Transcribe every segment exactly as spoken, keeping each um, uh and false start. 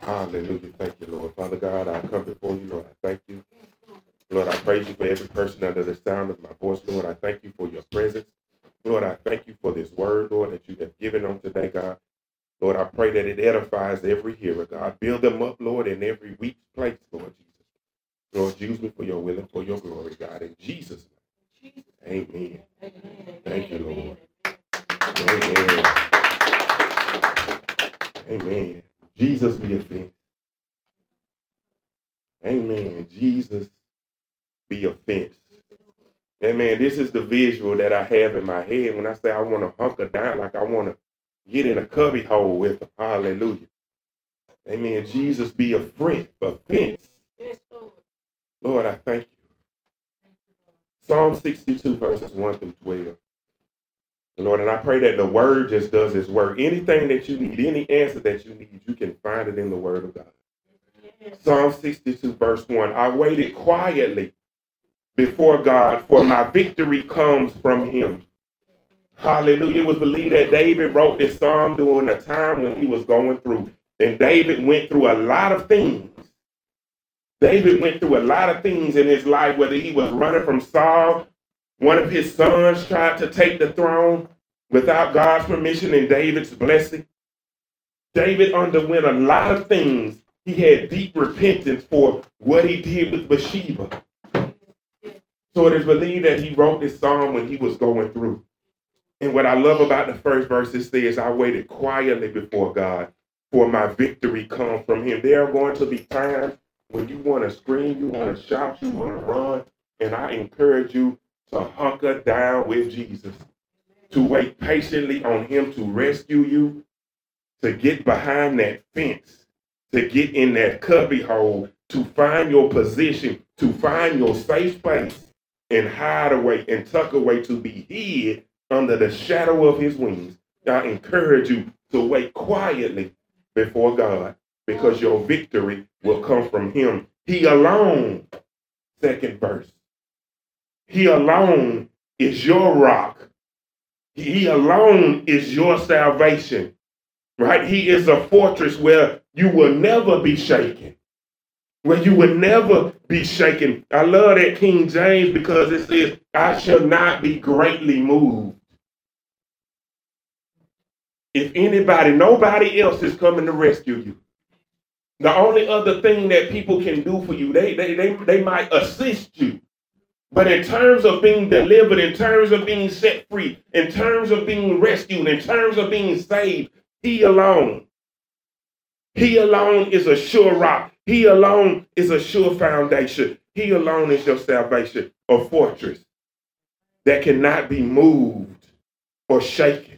Hallelujah. Thank you, Lord. Father God, I come before you, Lord. I thank you. Lord, I praise you for every person under the sound of my voice. Lord, I thank you for your presence. Lord, I thank you for this word, Lord, that you have given on today, God. Lord, I pray that it edifies every hearer, God. Build them up, Lord, in every weak place, Lord Jesus. Lord, use me for your will and for your glory, God. In Jesus' name, amen. Thank you, Lord. Amen. Amen. Jesus be a fence. Amen. Jesus be a fence. Amen. This is the visual that I have in my head when I say I want to hunker down, like I want to get in a cubby hole with them. Hallelujah. Amen. Jesus be a friend, a fence. Lord, I thank you. Psalm sixty-two, verses one through twelve. Lord, and I pray that the word just does its work. Anything that you need, any answer that you need, you can find it in the word of God. Psalm sixty-two, verse one. I waited quietly before God, for my victory comes from him. Hallelujah. It was believed that David wrote this psalm during a time when he was going through. And David went through a lot of things. David went through a lot of things in his life, whether he was running from Saul, one of his sons tried to take the throne without God's permission and David's blessing. David underwent a lot of things. He had deep repentance for what he did with Bathsheba. So it is believed that he wrote this psalm when he was going through. And what I love about the first verse, it says, I waited quietly before God, for my victory comes from him. There are going to be times when you want to scream, you want to shout, you want to run. And I encourage you to hunker down with Jesus, to wait patiently on him to rescue you, to get behind that fence, to get in that cubby hole, to find your position, to find your safe space and hide away and tuck away, to be hid under the shadow of his wings. I encourage you to wait quietly before God, because your victory will come from him. He alone, second verse, he alone is your rock. He alone is your salvation, right? He is a fortress where you will never be shaken, where you will never be shaken. I love that King James because it says, I shall not be greatly moved. If anybody, nobody else is coming to rescue you. The only other thing that people can do for you, they, they, they, they might assist you. But in terms of being delivered, in terms of being set free, in terms of being rescued, in terms of being saved, he alone. He alone is a sure rock. He alone is a sure foundation. He alone is your salvation, a fortress that cannot be moved or shaken.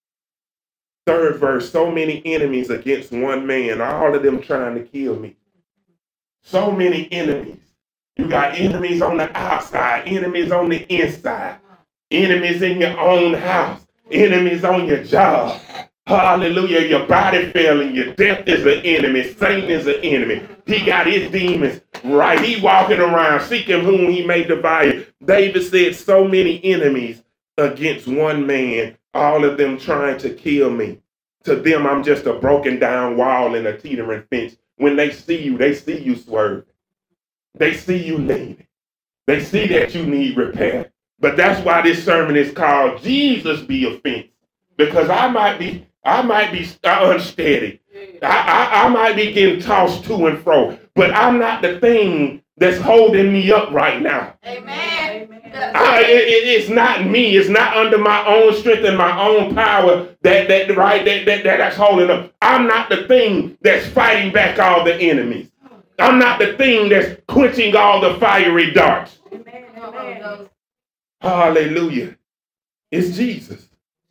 Third verse, so many enemies against one man, all of them trying to kill me. So many enemies. You got enemies on the outside, enemies on the inside, enemies in your own house, enemies on your job. Hallelujah. Your body failing you. Death is an enemy. Satan is an enemy. He got his demons right. He walking around seeking whom he may devour. David said so many enemies against one man, all of them trying to kill me. To them, I'm just a broken down wall and a teetering fence. When they see you, they see you swerve. They see you leaning. They see that you need repair. But that's why this sermon is called Jesus Be a Fence. Because I might be, I might be unsteady. I, I, I might be getting tossed to and fro. But I'm not the thing that's holding me up right now. Amen. I, it, it's not me. It's not under my own strength and my own power that that right that, that, that that's holding up. I'm not the thing that's fighting back all the enemies. I'm not the thing that's quenching all the fiery darts. Amen. Hallelujah. It's Jesus.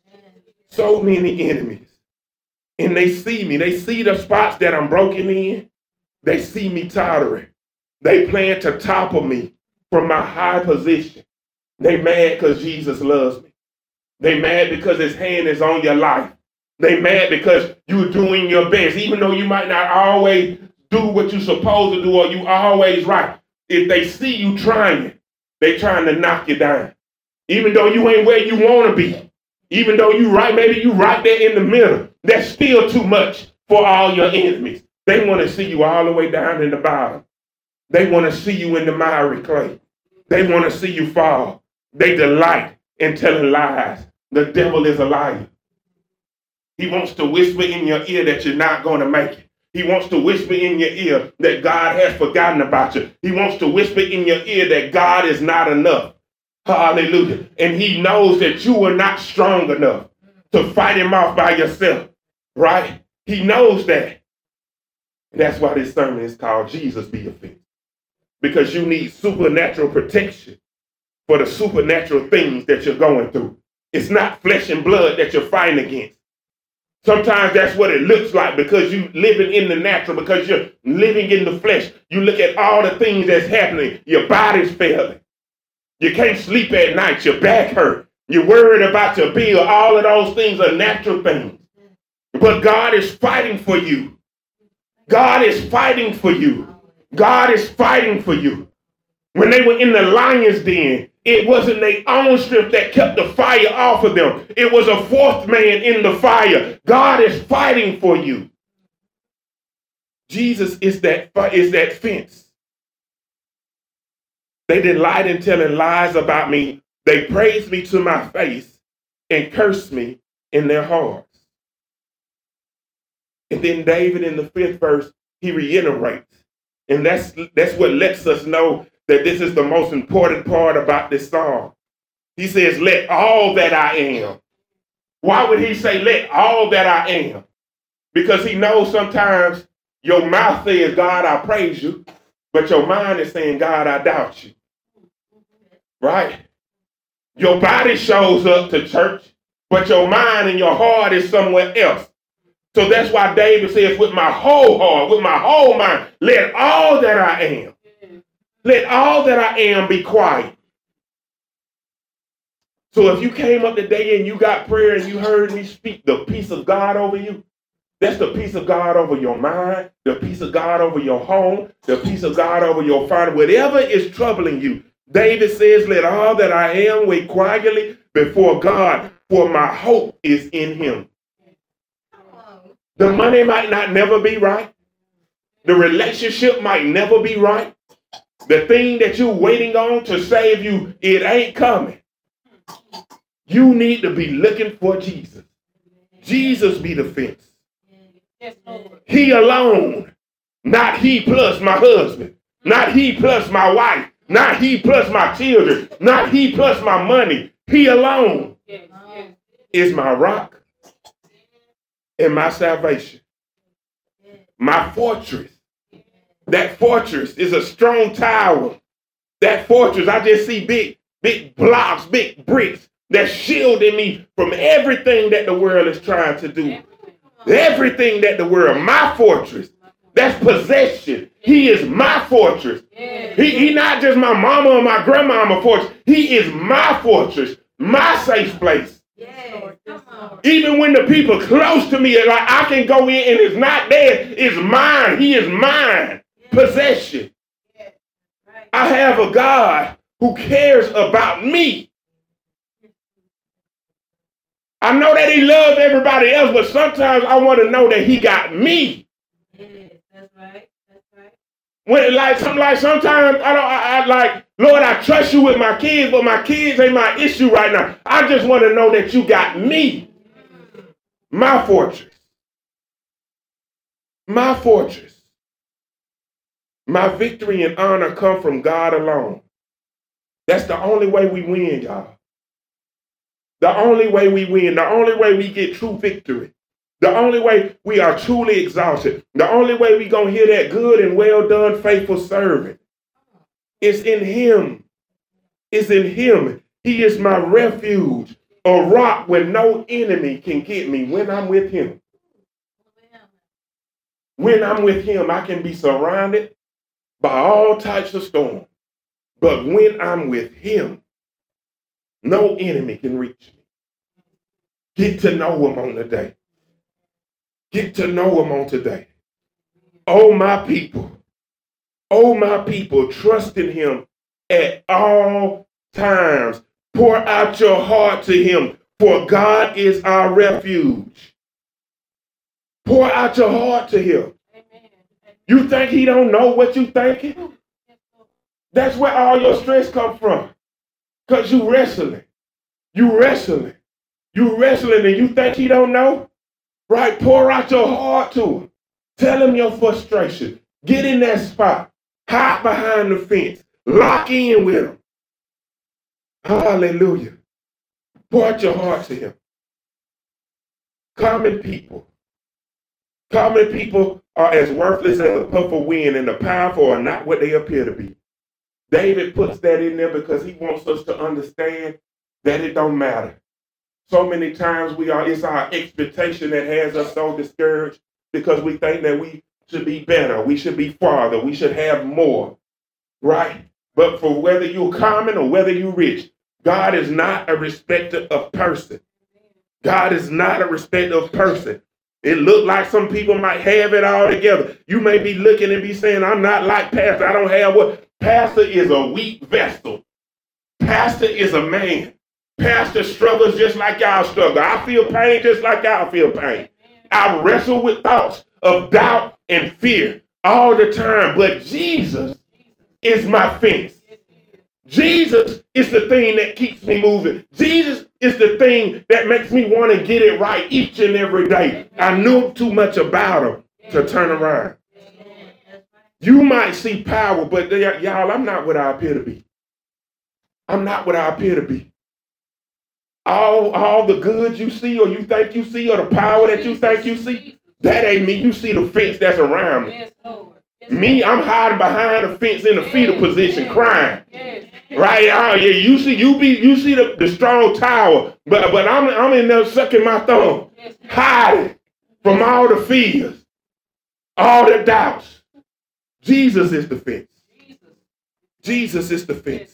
So many enemies. And they see me. They see the spots that I'm broken in. They see me tottering. They plan to topple me from my high position. They mad because Jesus loves me. They mad because his hand is on your life. They mad because you're doing your best, even though you might not always do what you're supposed to do or you always right. If they see you trying, they trying to knock you down. Even though you ain't where you want to be. Even though you right, maybe you right there in the middle. That's still too much for all your enemies. They want to see you all the way down in the bottom. They want to see you in the miry clay. They want to see you fall. They delight in telling lies. The devil is a liar. He wants to whisper in your ear that you're not going to make it. He wants to whisper in your ear that God has forgotten about you. He wants to whisper in your ear that God is not enough. Hallelujah. And he knows that you are not strong enough to fight him off by yourself. Right? He knows that. And that's why this sermon is called Jesus Be a Fence. Because you need supernatural protection for the supernatural things that you're going through. It's not flesh and blood that you're fighting against. Sometimes that's what it looks like because you're living in the natural, because you're living in the flesh. You look at all the things that's happening. Your body's failing. You can't sleep at night. Your back hurt. You're worried about your bill. All of those things are natural things. But God is fighting for you. God is fighting for you. God is fighting for you. When they were in the lion's den, it wasn't their own strength that kept the fire off of them. It was a fourth man in the fire. God is fighting for you. Jesus is that, is that fence. They delight in telling lies about me. They praise me to my face and curse me in their hearts. And then David in the fifth verse, he reiterates. And that's, that's what lets us know that this is the most important part about this song. He says, let all that I am. Why would he say, let all that I am? Because he knows sometimes your mouth says, God, I praise you, but your mind is saying, God, I doubt you. Right? Your body shows up to church, but your mind and your heart is somewhere else. So that's why David says, with my whole heart, with my whole mind, let all that I am, let all that I am be quiet. So if you came up today and you got prayer and you heard me speak the peace of God over you, that's the peace of God over your mind, the peace of God over your home, the peace of God over your father, whatever is troubling you. David says, let all that I am wait quietly before God, for my hope is in him. The money might not never be right. The relationship might never be right. The thing that you're waiting on to save you, it ain't coming. You need to be looking for Jesus. Jesus be the fence. He alone, not he plus my husband, not he plus my wife, not he plus my children, not he plus my money. He alone is my rock and my salvation, my fortress. That fortress is a strong tower. That fortress, I just see big, big blocks, big bricks that's shielding me from everything that the world is trying to do. Everything that the world, my fortress, that's possession. He is my fortress. He, he not just my mama or my grandmama fortress. He is my fortress, my safe place. Even when the people close to me, like I can go in and it's not there, it's mine. He is mine. Possession. I have a God who cares about me. I know that he loves everybody else, but sometimes I want to know that he got me. Yes, that's right. That's right. When like some like sometimes I don't I, I like, Lord, I trust you with my kids, but my kids ain't my issue right now. I just want to know that you got me. My fortress. My fortress. My victory and honor come from God alone. That's the only way we win, y'all. The only way we win, the only way we get true victory, the only way we are truly exalted, the only way we going to hear that good and well done, faithful servant, is in him. It's in him. He is my refuge, a rock where no enemy can get me when I'm with him. When I'm with him, I can be surrounded by all types of storms. But when I'm with him, no enemy can reach me. Get to know him on the day. Get to know him on today. Oh, my people. Oh, my people, trust in him at all times. Pour out your heart to him, for God is our refuge. Pour out your heart to him. Amen. You think he don't know what you thinking? That's where all your stress comes from. Because you wrestling. You wrestling. You wrestling and you think he don't know? Right? Pour out your heart to him. Tell him your frustration. Get in that spot. Hide behind the fence. Lock in with him. Hallelujah. Pour out your heart to him. Common people. Common people are as worthless as a puff of wind, and the powerful are not what they appear to be. David puts that in there because he wants us to understand that it don't matter. So many times we are, it's our expectation that has us so discouraged because we think that we should be better, we should be farther, we should have more, right? But for whether you're common or whether you're rich, God is not a respecter of person. God is not a respecter of person. It looked like some people might have it all together. You may be looking and be saying, I'm not like Pastor. I don't have what? Pastor is a weak vessel. Pastor is a man. Pastor struggles just like y'all struggle. I feel pain just like y'all feel pain. I wrestle with thoughts of doubt and fear all the time. But Jesus is my fence. Jesus is the thing that keeps me moving. Jesus is the thing that makes me want to get it right each and every day. I knew too much about him to turn around. You might see power, but y'all, I'm not what I appear to be. I'm not what I appear to be. All, all the good you see or you think you see or the power that you think you see, that ain't me. You see the fence that's around me. Me, I'm hiding behind the fence in the fetal position crying. Right? Oh, yeah, you see, you be you see the, the strong tower, but but I'm I'm in there sucking my thumb, hiding from all the fears, all the doubts. Jesus is the fence. Jesus is the fence.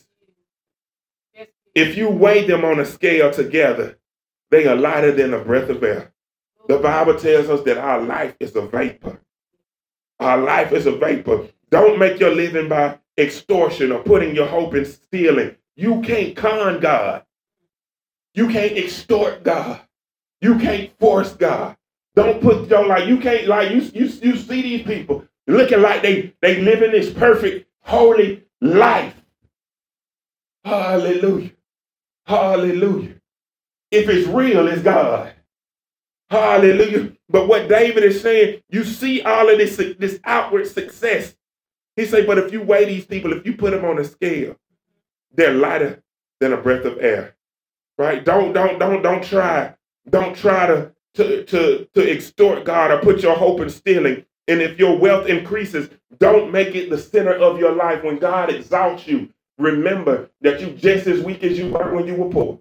If you weigh them on a scale together, they are lighter than a breath of air. The Bible tells us that our life is a vapor. Our life is a vapor. Don't make your living by extortion or putting your hope in stealing. You can't con God. You can't extort God. You can't force God. Don't put your like you can't like you you you see these people looking like they they living this perfect holy life. Hallelujah. Hallelujah. If it's real, it's God. Hallelujah. But what David is saying, you see all of this, this outward success. He said, but if you weigh these people, if you put them on a scale, they're lighter than a breath of air. Right? Don't, don't, don't, don't try. Don't try to, to, to, to extort God or put your hope in stealing. And if your wealth increases, don't make it the center of your life. When God exalts you, remember that you're just as weak as you were when you were poor.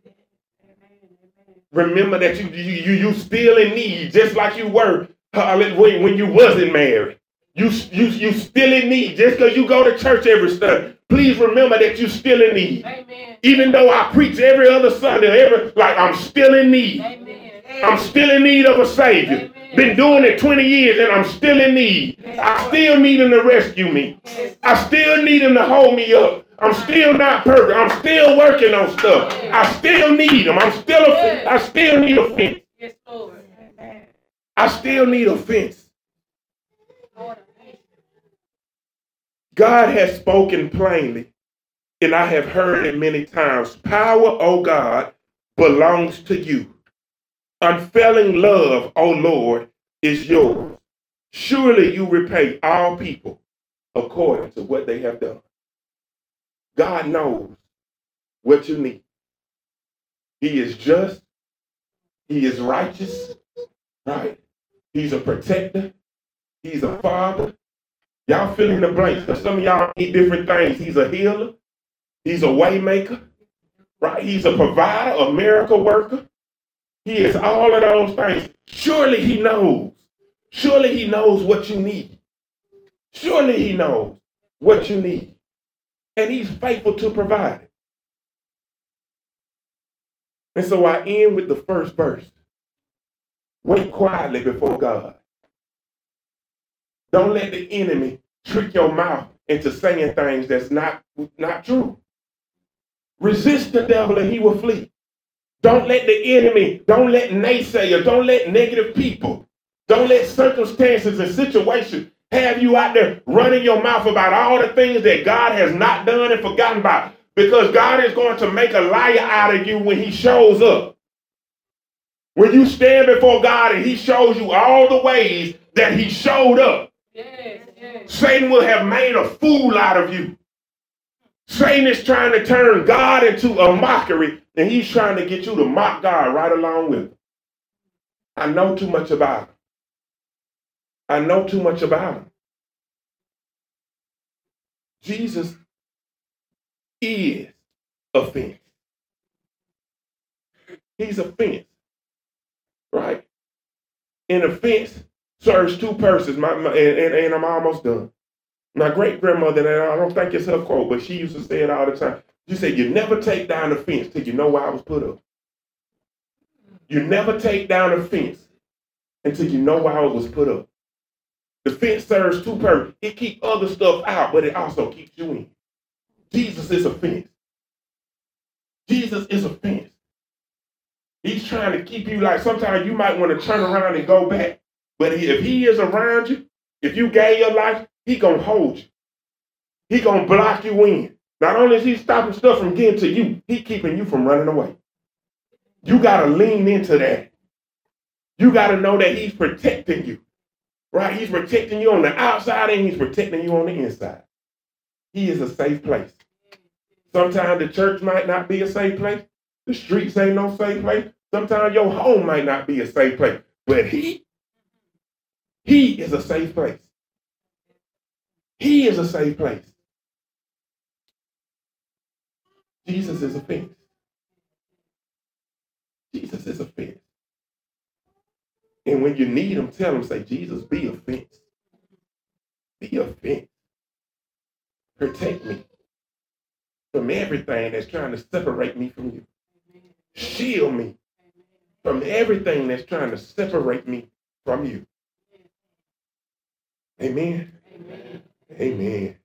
Remember that you you you, you still in need, just like you were when, when you wasn't married. You you you still in need, just because you go to church every Sunday. Please remember that you're still in need. Amen. Even though I preach every other Sunday, every like I'm still in need. Amen. I'm still in need of a Savior. Amen. Been doing it twenty years and I'm still in need. Amen. I still need him to rescue me. Yes. I still need him to hold me up. I'm still not perfect. I'm still working on stuff. I still need him. I'm still a, I still need a fence. Yes, Lord. I still need a fence. God has spoken plainly, and I have heard it many times. Power, O God, belongs to you. Unfailing love, O Lord, is yours. Surely you repay all people according to what they have done. God knows what you need. He is just. He is righteous. Right? He's a protector. He's a father. Y'all fill in the blanks. Because some of y'all need different things. He's a healer. He's a way maker. Right? He's a provider, a miracle worker. He is all of those things. Surely he knows. Surely he knows what you need. Surely he knows what you need. And he's faithful to provide it. And so I end with the first verse. Wait quietly before God. Don't let the enemy trick your mouth into saying things that's not, not true. Resist the devil and he will flee. Don't let the enemy, don't let naysayers, don't let negative people, don't let circumstances and situations have you out there running your mouth about all the things that God has not done and forgotten about. Because God is going to make a liar out of you when he shows up. When you stand before God and he shows you all the ways that he showed up, Yes, yes. Satan will have made a fool out of you. Satan is trying to turn God into a mockery, and he's trying to get you to mock God right along with him. I know too much about him. I know too much about him. Jesus is offense. He's offense, right? And offense serves two purposes. My, my and, and, and I'm almost done. My great grandmother, and I don't think it's her quote, but she used to say it all the time. She said, "You never take down the fence till you know why I was put up. You never take down a fence until you know why it was put up." The fence serves two purposes. It keeps other stuff out, but it also keeps you in. Jesus is a fence. Jesus is a fence. He's trying to keep you, like sometimes you might want to turn around and go back. But if he is around you, if you gave your life, he going to hold you. He going to block you in. Not only is he stopping stuff from getting to you, he keeping you from running away. You got to lean into that. You got to know that he's protecting you. Right? He's protecting you on the outside and he's protecting you on the inside. He is a safe place. Sometimes the church might not be a safe place. The streets ain't no safe place. Sometimes your home might not be a safe place. But he, he is a safe place. He is a safe place. Jesus is a fence. Jesus is a fence. And when you need him, tell him, say, "Jesus, be a fence. Be a fence. Protect me from everything that's trying to separate me from you. Shield me from everything that's trying to separate me from you." Amen. Amen. Amen.